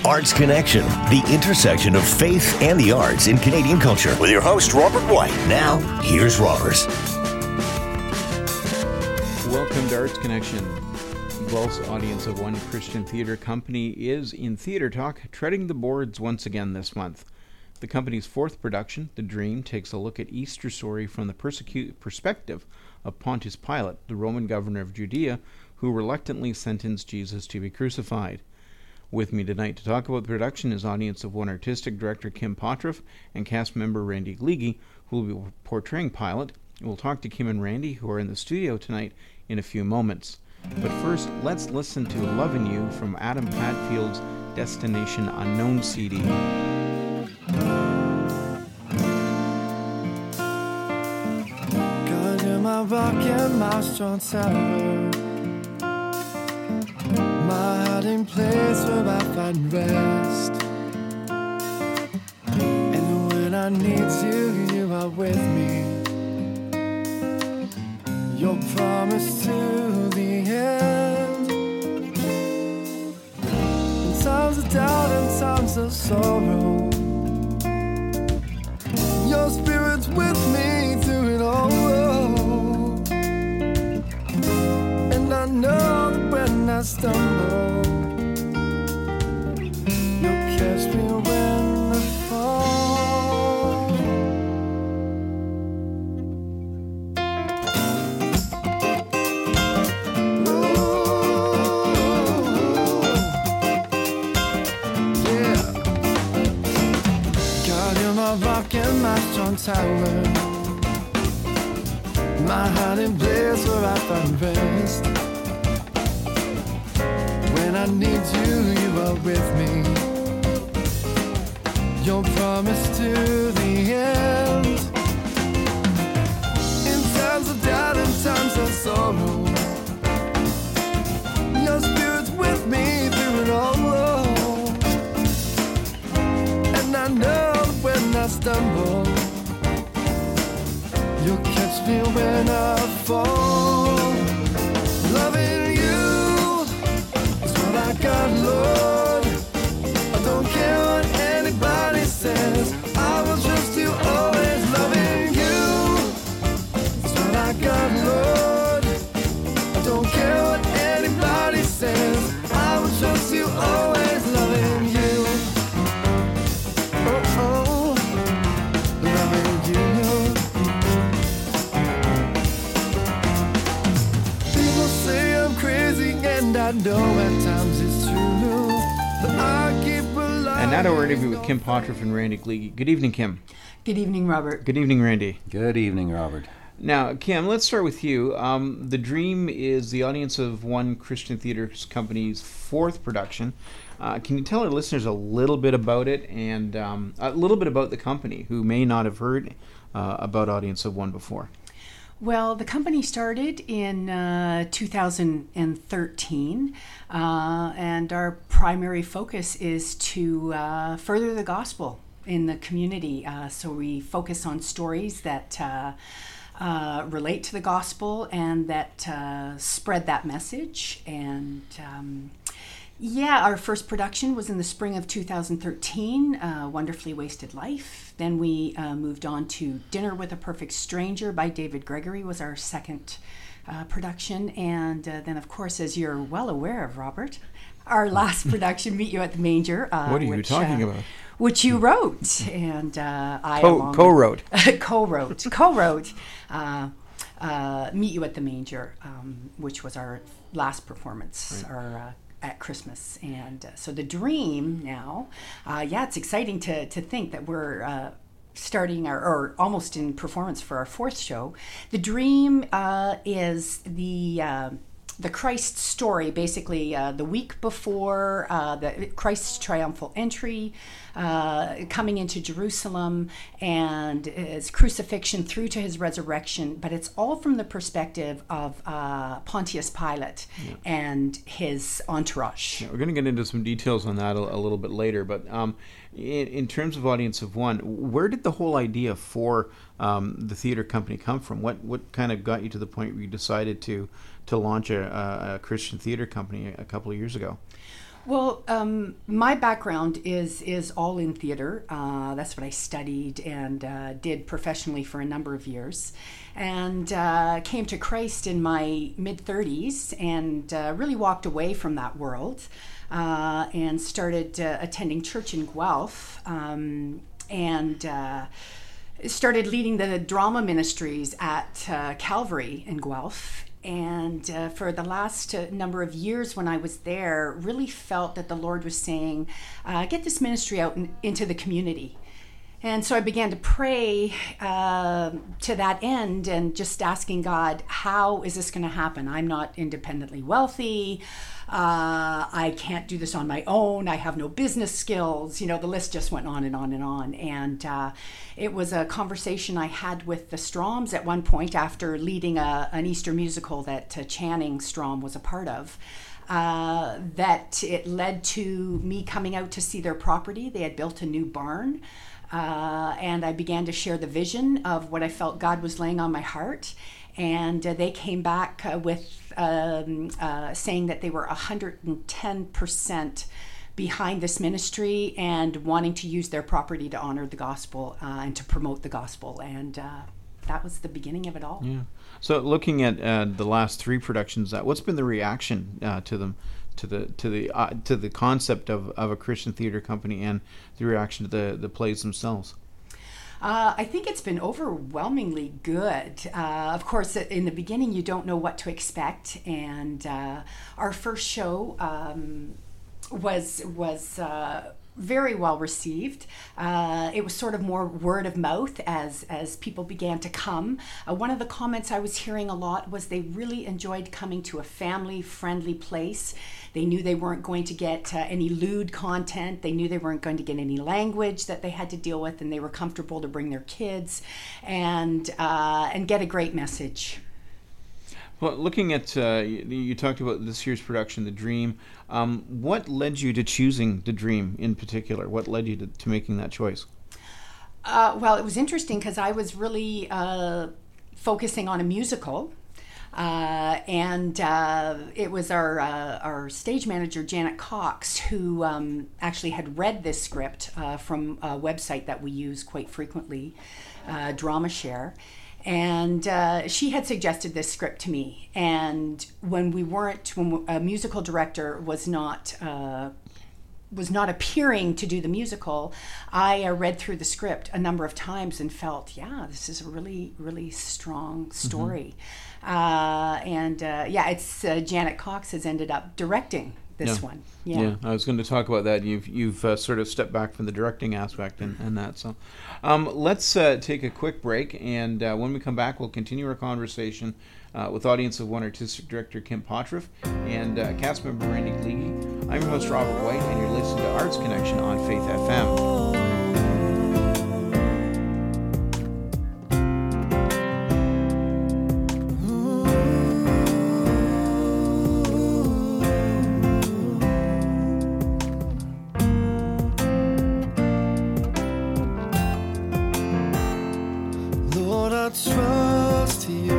Arts Connection, the intersection of faith and the arts in Canadian culture. With your host, Robert White. Now, here's Robert. Welcome to Arts Connection. Guelph's audience of One Christian Theatre Company is in Theatre Talk, treading the boards once again this month. The company's fourth production, The Dream, takes a look at Easter story from the perspective of Pontius Pilate, the Roman governor of Judea, who reluctantly sentenced Jesus to be crucified. With me tonight to talk about the production is Audience of One artistic director Kim Pottruff and cast member Randy Gliege, who will be portraying Pilate. We'll talk to Kim and Randy, who are in the studio tonight, in a few moments. But first, let's listen to Lovin' You from Adam Padfield's Destination Unknown CD. God, you're my rock and my strong tower, my hiding place where I find rest. And when I need you, you are with me. Your promise to the end. In times of doubt and times of sorrow, your spirit's with me through it all. And I know that when I stumble, you'll catch me when I fall. Ooh, yeah. God, you're my rock and my strong tower, my hiding place where I find rest. When I need you, you are with me. Your promise to the end. In times of doubt and times of sorrow, your spirit's with me through it all. And I know that when I stumble, you'll catch me when I fall. Loving you is what I got, Lord. I don't care what anybody says, I will trust you always. Loving you is what I got, Lord. I don't care what anybody says, I will trust you always. Loving you, oh, oh, loving you. People say I'm crazy, and I know at times it's true, but I keep relying. And now to our interview with Kim Pottruff and Randy Gliege. Good evening, Kim. Good evening, Robert. Good evening, Randy. Good evening, Robert. Now, Kim, let's start with you. The Dream is the Audience of One Christian Theatre Company's fourth production. Can you tell our listeners a little bit about it and a little bit about the company who may not have heard about Audience of One before? Well, the company started in 2013, and our primary focus is to further the gospel in the community. So we focus on stories that relate to the gospel and that spread that message. And our first production was in the spring of 2013, Wonderfully Wasted Life. Then we moved on to Dinner with a Perfect Stranger by David Gregory was our second production. And then, of course, as you're well aware of, Robert, our last production, Meet You at the Manger. What are you talking about? Which you wrote, and I co-wrote. co-wrote Meet You at the Manger, which was our last performance, right, at Christmas. And so The Dream now, it's exciting to think that we're starting or almost in performance for our fourth show. The Dream is the Christ story, basically the week before the Christ's triumphal entry, coming into Jerusalem, and his crucifixion through to his resurrection. But it's all from the perspective of Pontius Pilate and his entourage. Yeah, we're going to get into some details on that a little bit later, but in terms of Audience of One, where did the whole idea for the theater company come from? What kind of got you to the point where you decided to launch a Christian theater company a couple of years ago? Well, my background is all in theater. That's what I studied and did professionally for a number of years, and came to Christ in my mid-30s and really walked away from that world and started attending church in Guelph and started leading the drama ministries at Calvary in Guelph. And for the last number of years when I was there, really felt that the Lord was saying, get this ministry out into the community. And so I began to pray to that end and just asking God, how is this going to happen? I'm not independently wealthy. I can't do this on my own. I have no business skills. You know, the list just went on and on and on. And it was a conversation I had with the Stroms at one point after leading an Easter musical that Channing Strom was a part of. That it led to me coming out to see their property. They had built a new barn. And I began to share the vision of what I felt God was laying on my heart. And they came back with saying that they were 110% behind this ministry and wanting to use their property to honor the gospel and to promote the gospel. And that was the beginning of it all. Yeah. So looking at the last three productions, what's been the reaction to them? To the concept of a Christian theater company and the reaction to the plays themselves? I think it's been overwhelmingly good. Of course, in the beginning, you don't know what to expect, and our first show was very well received. It was sort of more word of mouth as people began to come. One of the comments I was hearing a lot was they really enjoyed coming to a family-friendly place. They knew they weren't going to get any lewd content. They knew they weren't going to get any language that they had to deal with, and they were comfortable to bring their kids and get a great message. Well, looking at, you talked about this year's production, The Dream. What led you to choosing The Dream in particular? What led you to making that choice? Well, it was interesting because I was really focusing on a musical. And it was our stage manager, Janet Cox, who actually had read this script from a website that we use quite frequently, DramaShare. And she had suggested this script to me. And when a musical director was not appearing to do the musical, I read through the script a number of times and felt, yeah, this is a really, really strong story. Mm-hmm. It's Janet Cox has ended up directing this one. Yeah, I was going to talk about that. You've sort of stepped back from the directing aspect and that. So let's take a quick break, and when we come back, we'll continue our conversation with Audience of One Artistic Director Kim Pottriff and cast member Randy Gleege. I'm your host, Robert White, and you're listening to Arts Connection on Faith FM. Trust you,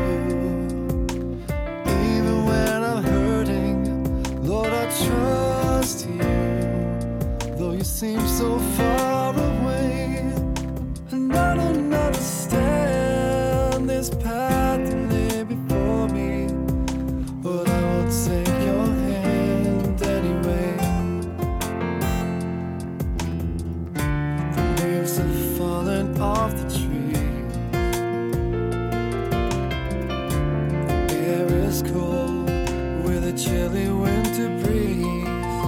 even when I'm hurting. Lord, I trust you, though you seem so far away. And I don't understand this path you lay before me, but I will take your hand anyway. The leaves have fallen off the tree. Cold with a chilly winter breeze.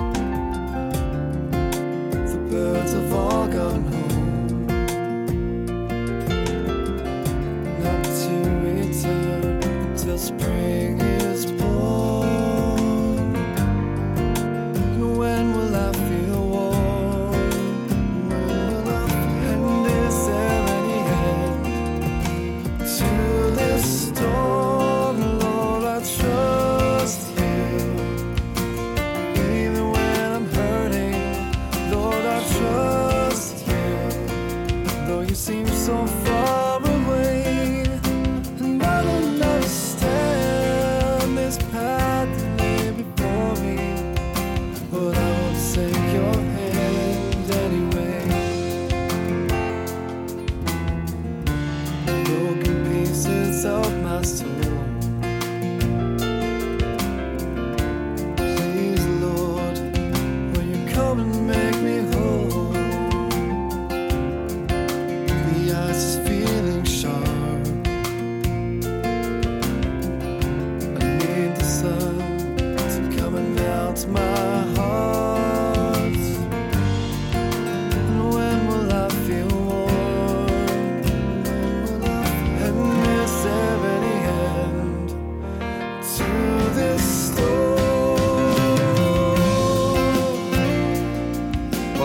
The birds have all gone home, not to return until spring is born. And when will I feel warm? And is there any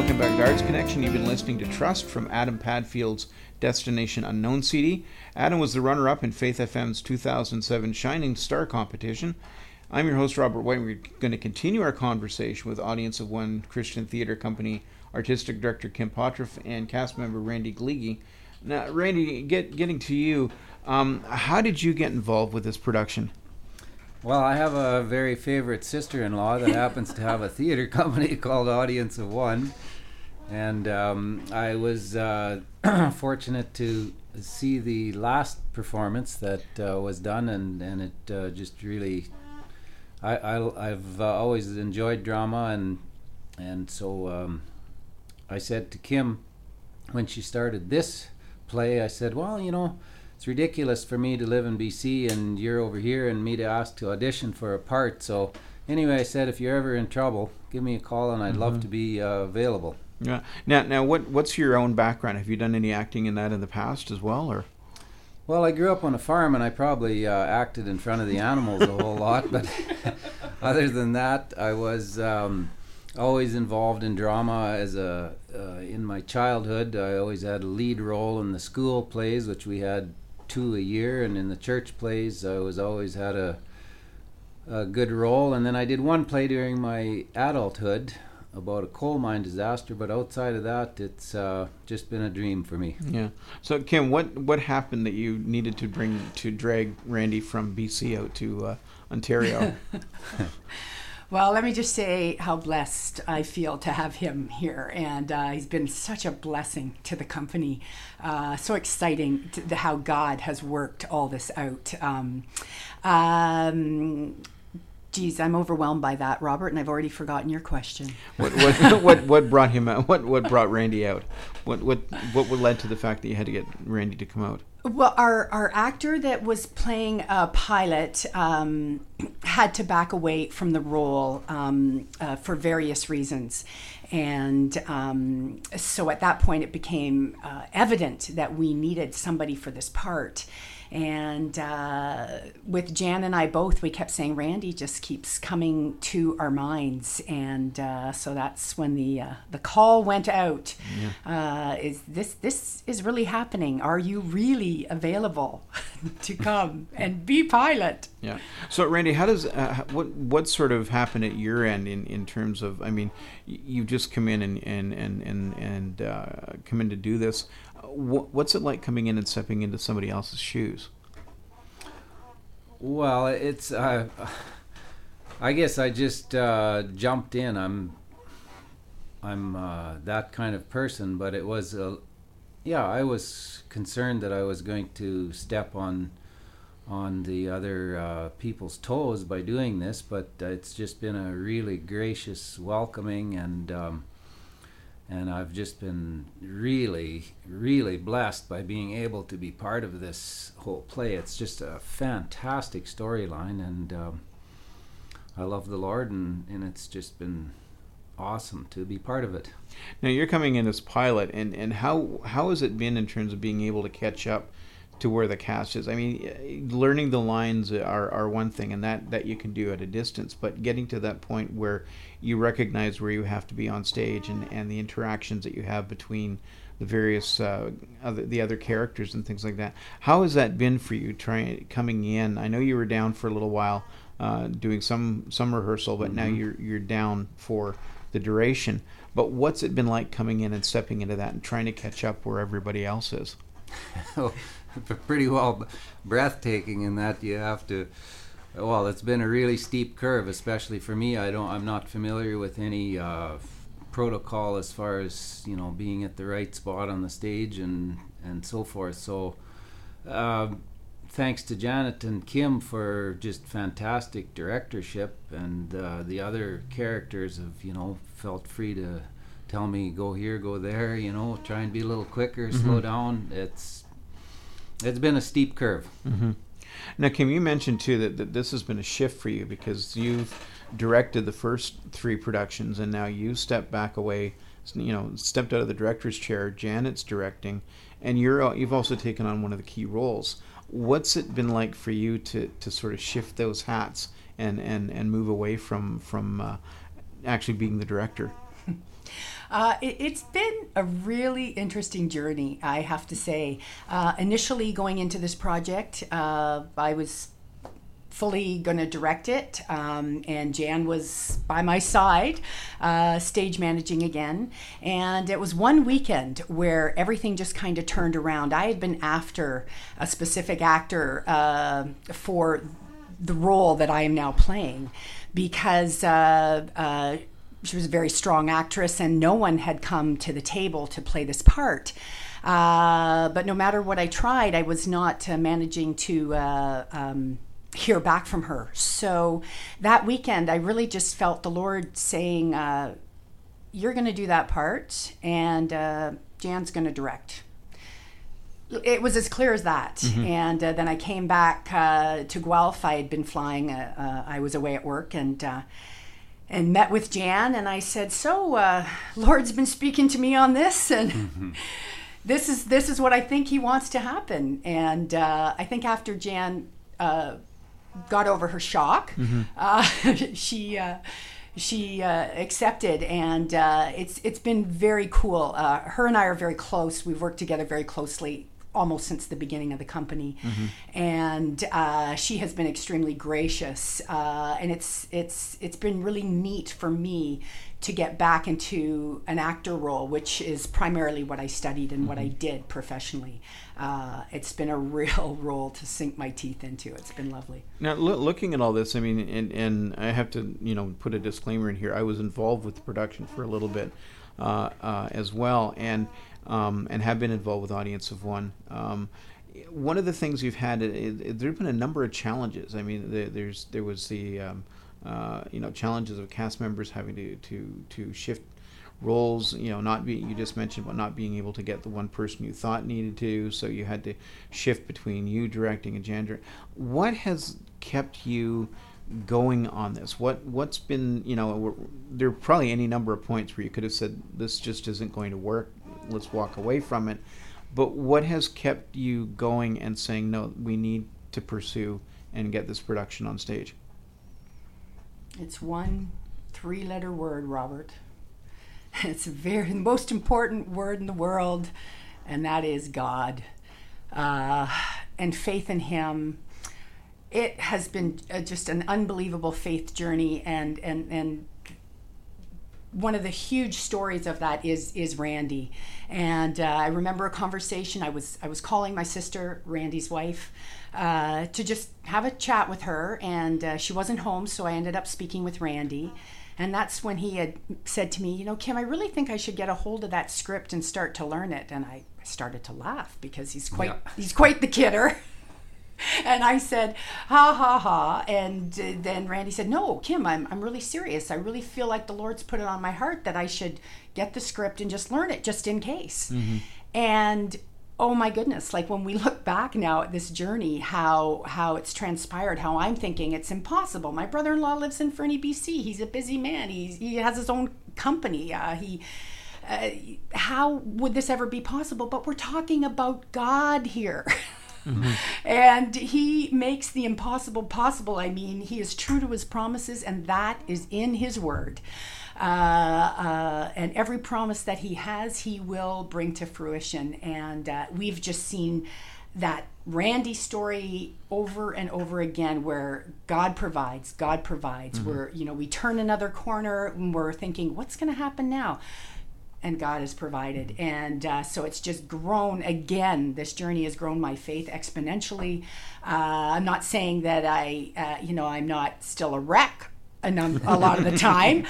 welcome back to Arts Connection. You've been listening to Trust from Adam Padfield's Destination Unknown CD. Adam was the runner-up in Faith FM's 2007 Shining Star competition. I'm your host, Robert White. We're going to continue our conversation with Audience of One Christian Theatre Company Artistic Director Kim Pottruff and cast member Randy Gleege. Now, Randy, getting to you, how did you get involved with this production? Well, I have a very favorite sister-in-law that happens to have a theater company called Audience of One. And I was fortunate to see the last performance that was done, and it just really... I've always enjoyed drama, and so I said to Kim, when she started this play, I said, well, you know, it's ridiculous for me to live in BC and you're over here and me to ask to audition for a part. So anyway, I said, if you're ever in trouble, give me a call and I'd love to be available. Yeah. Now, what's your own background? Have you done any acting in that in the past as well, or? Well, I grew up on a farm and I probably acted in front of the animals a whole lot, but other than that, I was always involved in drama as in my childhood. I always had a lead role in the school plays, which we had 2 a year, and in the church plays I always had a good role. And then I did one play during my adulthood about a coal mine disaster, but outside of that, it's just been a dream for me. Yeah. So Kim, what happened that you needed to drag Randy from BC out to Ontario? Well, let me just say how blessed I feel to have him here, and he's been such a blessing to the company. So exciting how God has worked all this out. Geez, I'm overwhelmed by that, Robert, and I've already forgotten your question. What brought him out? What brought Randy out? What led to the fact that you had to get Randy to come out? Well, our actor that was playing a pilot had to back away from the role for various reasons. And so at that point, it became evident that we needed somebody for this part. And with Jan and I both, we kept saying, Randy just keeps coming to our minds. And so that's when the call went out. Yeah. Is this is really happening? Are you really available to come and be pilot? Yeah. So Randy, how does what sort of happened at your end in terms of? I mean, you just come in and come in to do this. What's it like coming in and stepping into somebody else's shoes? Well, it's I guess I just jumped in. I'm that kind of person, but it was I was concerned that I was going to step on the other people's toes by doing this, but it's just been a really gracious welcoming, and I've just been really, really blessed by being able to be part of this whole play. It's just a fantastic storyline, and I love the Lord, and it's just been awesome to be part of it. Now, you're coming in as pilot, and how has it been in terms of being able to catch up to where the cast is? I mean, learning the lines are one thing, and that you can do at a distance, but getting to that point where you recognize where you have to be on stage and the interactions that you have between the various the other characters and things like that. How has that been for you coming in? I know you were down for a little while doing some rehearsal, but now you're down for the duration. But what's it been like coming in and stepping into that and trying to catch up where everybody else is? Pretty well breathtaking in that you have to. Well, it's been a really steep curve, especially for me. I'm not familiar with any protocol as far as being at the right spot on the stage and so forth. So, thanks to Janet and Kim for just fantastic directorship, and the other characters have felt free to tell me go here, go there. Try and be a little quicker, slow down. It's been a steep curve. Mm-hmm. Now, Kim, you mentioned too that this has been a shift for you because you've directed the first 3 productions, and now you stepped back away, stepped out of the director's chair. Janet's directing, and you've also taken on one of the key roles. What's it been like for you to sort of shift those hats and move away from actually being the director? It's been a really interesting journey, I have to say. Initially, going into this project, I was fully going to direct it, and Jan was by my side, stage managing again. And it was one weekend where everything just kind of turned around. I had been after a specific actor for the role that I am now playing, because she was a very strong actress, and no one had come to the table to play this part. But no matter what I tried, I was not managing to hear back from her. So that weekend, I really just felt the Lord saying, you're going to do that part, and Jan's going to direct. It was as clear as that. Mm-hmm. And then I came back to Guelph. I had been flying. I was away at work, and met with Jan, and I said, so Lord's been speaking to me on this, and mm-hmm. this is what I think he wants to happen. And I think after Jan got over her shock, mm-hmm. She accepted, and it's been very cool. Her and I are very close. We've worked together very closely almost since the beginning of the company, mm-hmm. and she has been extremely gracious, and it's been really neat for me to get back into an actor role, which is primarily what I studied and mm-hmm. what I did professionally. It's been a real role to sink my teeth into. It's been lovely. Now, looking at all this, I mean, and I have to, put a disclaimer in here. I was involved with the production for a little bit as well, and have been involved with Audience of One. One of the things we've had, there've been a number of challenges. I mean, there was the challenges of cast members having to shift roles. You just mentioned about not being able to get the one person you thought needed to, so you had to shift between you directing and Jan. What has kept you going on this? What's been, there are probably any number of points where you could have said, this just isn't going to work, let's walk away from it. But what has kept you going and saying, no, we need to pursue and get this production on stage? It's one 3-letter word, Robert. It's the most important word in the world, and that is God. And faith in Him. It has been just an unbelievable faith journey, and one of the huge stories of that is Randy. And I remember a conversation. I was calling my sister, Randy's wife, to just have a chat with her, and she wasn't home, so I ended up speaking with Randy. And that's when he had said to me, Kim, I really think I should get a hold of that script and start to learn it. And I started to laugh because he's quite the kidder. And I said, ha, ha, ha. And then Randy said, no, Kim, I'm really serious. I really feel like the Lord's put it on my heart that I should get the script and just learn it just in case. Mm-hmm. And oh my goodness, like when we look back now at this journey, how it's transpired, how I'm thinking it's impossible. My brother-in-law lives in Fernie, BC. He's a busy man. He has his own company. How would this ever be possible? But we're talking about God here. Mm-hmm. And He makes the impossible possible. I mean, He is true to His promises, and that is in His word. And every promise that He has, He will bring to fruition. And we've just seen that Randy story over and over again, where God provides. Mm-hmm. Where we turn another corner and we're thinking, what's going to happen now? And God has provided. And so it's just grown again. This journey has grown my faith exponentially. I'm not saying that I'm not still a wreck a lot of the time,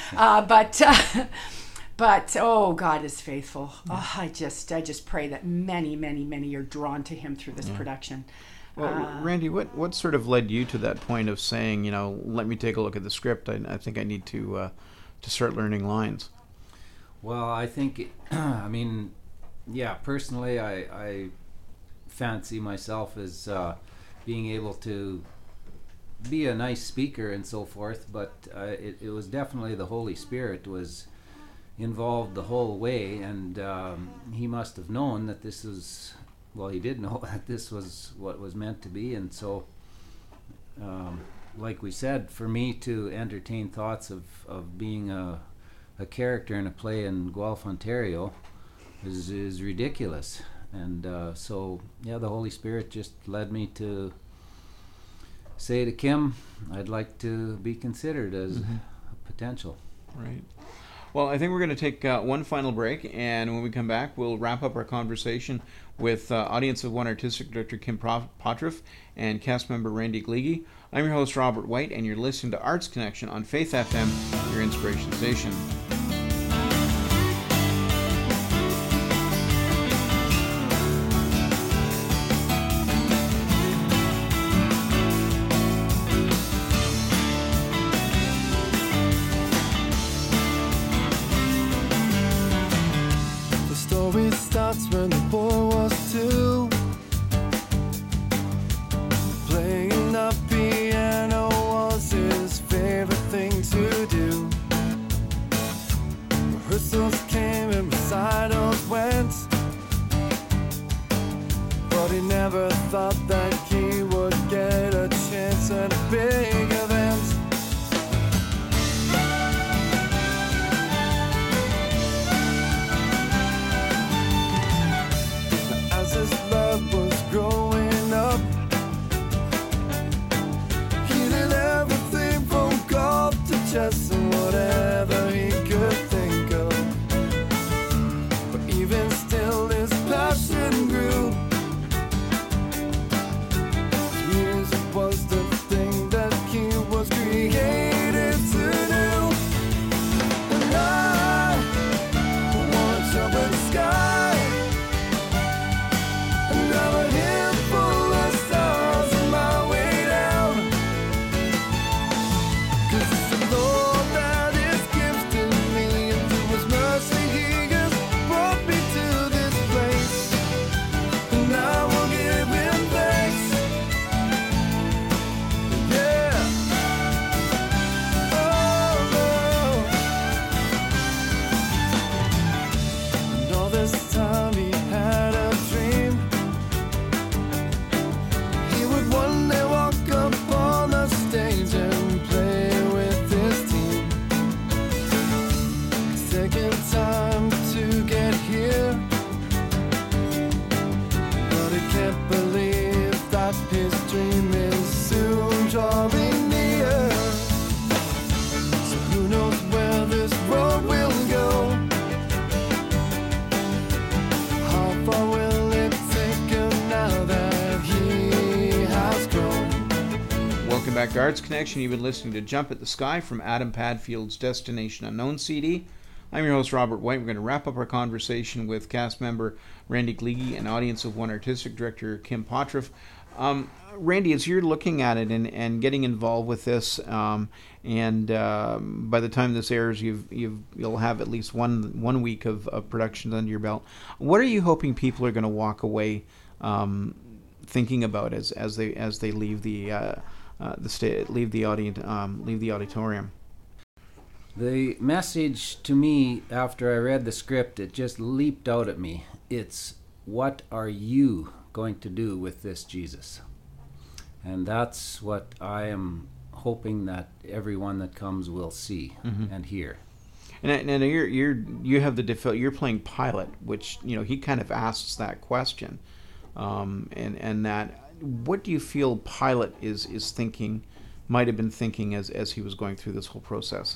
but oh, God is faithful. Oh, I just pray that many, many, many are drawn to Him through this production. Well, Randy, what sort of led you to that point of saying, let me take a look at the script. I think I need to start learning lines. Well, I think, personally, I fancy myself as being able to be a nice speaker and so forth, but it was definitely the Holy Spirit was involved the whole way, and He must have known that this is, He did know that this was what was meant to be. And so, like we said, for me to entertain thoughts of being a a character in a play in Guelph, Ontario is ridiculous. And so, yeah, the Holy Spirit just led me to say to Kim, I'd like to be considered as a potential. Right. Well, I think we're going to take one final break, and when we come back, we'll wrap up our conversation with Audience of One Artistic Director Kim Pottruff and cast member Randy Gliege. I'm your host, Robert White, and you're listening to Arts Connection on Faith FM, your inspiration station. When the boy was 2, playing the piano was his favorite thing to do. Rehearsals came and recitals went, but he never thought that he would get a chance at a big event. Was growing up, he did everything from golf to chess and whatever he could think of. But even still his passion grew. Music was the thing that he was created to do. And I want to jump in the sky. Back to Arts Connection. You've been listening to Jump at the Sky from Adam Padfield's Destination Unknown CD. I'm your host, Robert White. We're going to wrap up our conversation with cast member Randy Gliege and Audience of One Artistic Director Kim Pottruff. Randy, as you're looking at it and getting involved with this, and by the time this airs, you'll have at least one week of productions under your belt. What are you hoping people are going to walk away thinking about as they leave leave the auditorium? The message to me after I read the script, it just leaped out at me. It's, what are you going to do with this Jesus? And that's what I am hoping that everyone that comes will see and hear. And you have you're playing Pilate, which he kind of asks that question, and that. What do you feel Pilate might have been thinking as he was going through this whole process?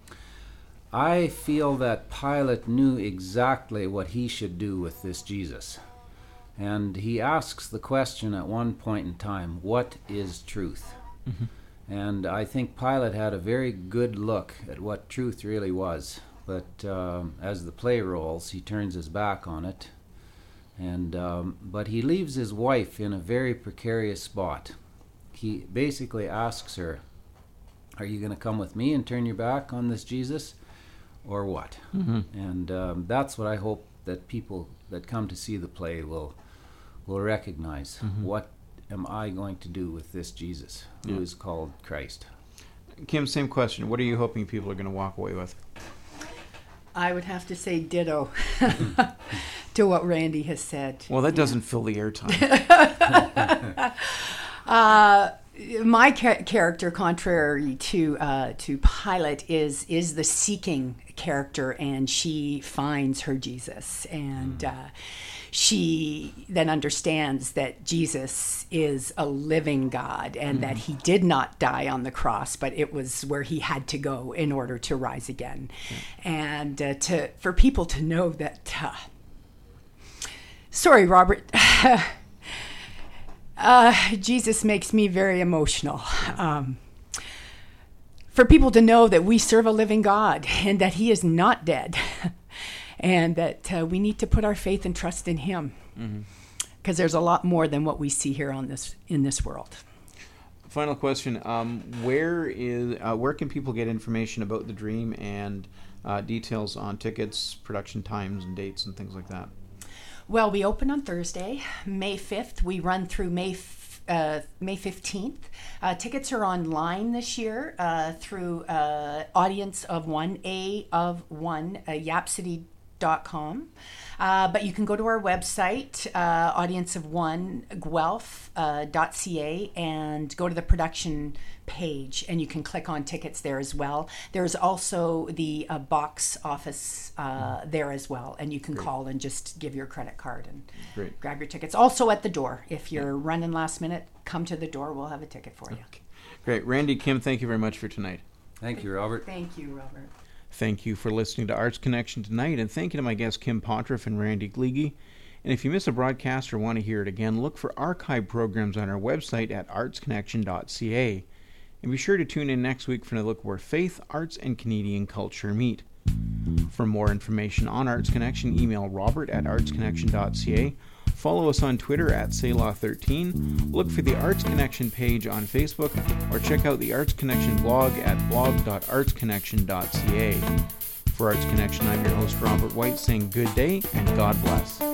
I feel that Pilate knew exactly what he should do with this Jesus. And he asks the question at one point in time, what is truth? And I think Pilate had a very good look at what truth really was. But as the play rolls, he turns his back on it. And but he leaves his wife in a very precarious spot. He basically asks her, are you going to come with me and turn your back on this Jesus, or what? And that's what I hope that people that come to see the play will recognize. What am I going to do with this Jesus who is called Christ? Kim, same question. What are you hoping people are going to walk away with? I would have to say ditto to what Randy has said. Well, that doesn't fill the airtime. my character, contrary to Pilate, is the seeking character, and she finds her Jesus, and she then understands that Jesus is a living God, and that he did not die on the cross, but it was where he had to go in order to rise again, and for people to know that. Sorry, Robert. Jesus makes me very emotional. For people to know that we serve a living God and that he is not dead, and that we need to put our faith and trust in him, because there's a lot more than what we see here in this world. Final question: where can people get information about the Dream and details on tickets, production times, and dates, and things like that? Well, we open on Thursday, May 5th. We run through May 15th. Tickets are online this year through Audience of One, Yapsody.com. But you can go to our website, Audience of One, Guelph.ca, and go to the production page, and you can click on tickets there as well. There's also the box office there as well, and you can call and just give your credit card and grab your tickets. Also at the door, if you're running last minute, come to the door. We'll have a ticket for you. Okay. Great. Randy, Kim, thank you very much for tonight. Thank you, Robert. Thank you, Robert. Thank you for listening to Arts Connection tonight, and thank you to my guests Kim Pontriff and Randy Gliege. And if you miss a broadcast or want to hear it again, look for archive programs on our website at artsconnection.ca. And be sure to tune in next week for a look where faith, arts, and Canadian culture meet. For more information on Arts Connection, email robert@artsconnection.ca. Follow us on Twitter at Selah13. Look for the Arts Connection page on Facebook, or check out the Arts Connection blog at blog.artsconnection.ca. For Arts Connection, I'm your host, Robert White, saying good day and God bless.